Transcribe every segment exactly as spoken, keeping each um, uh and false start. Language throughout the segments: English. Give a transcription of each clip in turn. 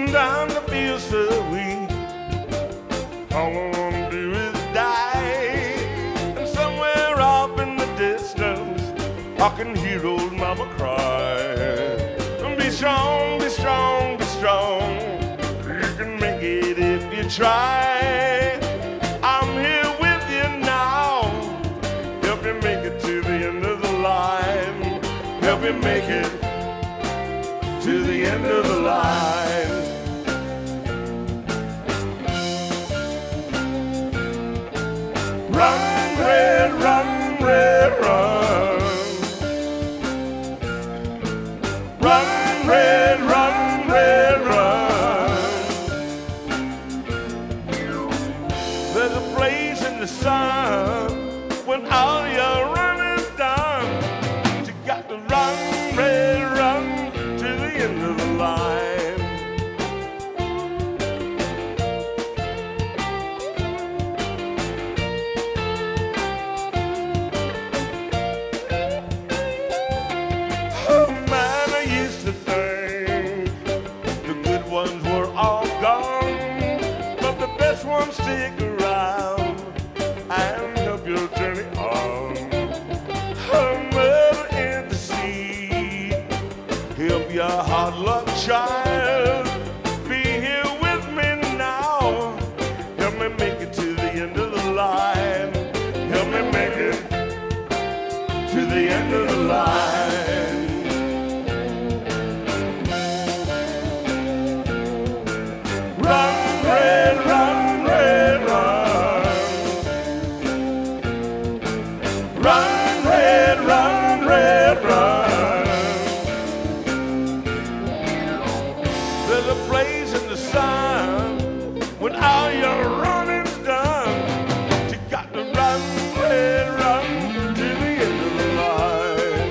sometimes I feel so weak. All I wanna do is die. And somewhere off in the distance, I can hear old mama cry. Be strong, be strong, be strong. You can make it if you try. I'm here with you now. Help me make it to the end of the line. Help me make it to the end of the line. Run, red, run, red, run. Run, red, run, red, run. There's a place in the sun when all your running is done. You got to run, red, run to the end of the line. Oh man, I used to think the good ones were all gone, but the best ones stick around and help your journey on. Oh, mother in the sea, help your hard luck child. Be here with me now. Help me make it to the end of the line. Help me make it to the end of the line. Run, red, run, red, run. Run, red, run, red, run. There's a place in the sun when all your running's done. You got to run, red, run to the end of the line.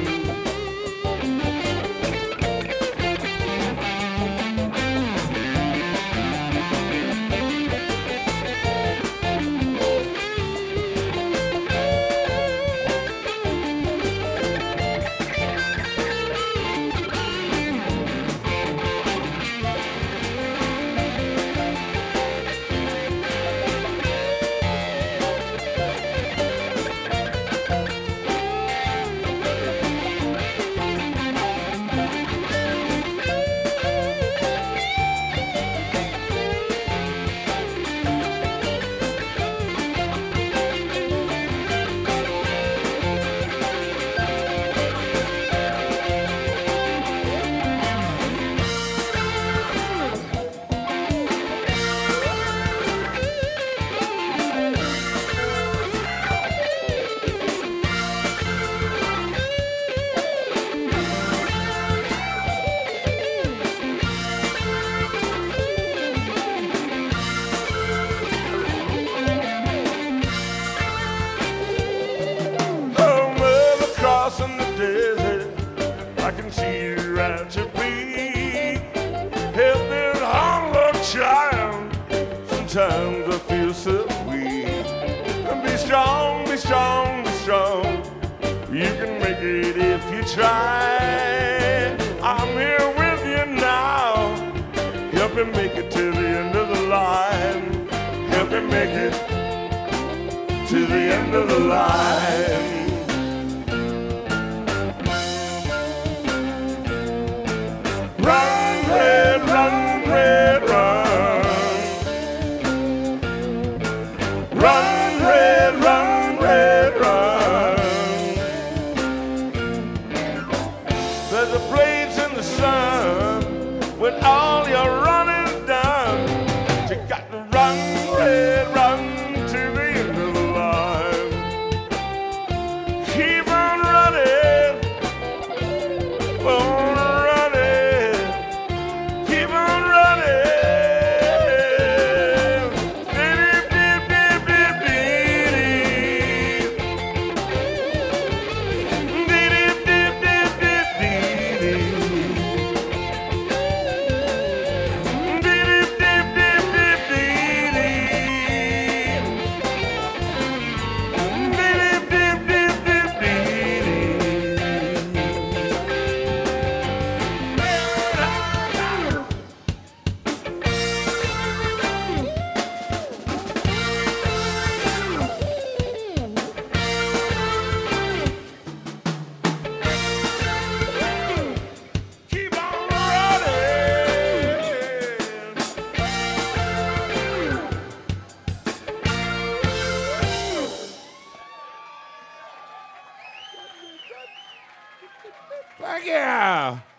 In the desert, I can see you at your feet. Helping hunger child, sometimes I feel so weak. Be strong, be strong, be strong. You can make it if you try. I'm here with you now. Help me make it to the end of the line. Help me make it to the end of the line. Run, red, run, red, run. Run, red, run, red, run. There's a place in the sun when all your running's done. You got to run, red, run to the end of the line. Fuck yeah.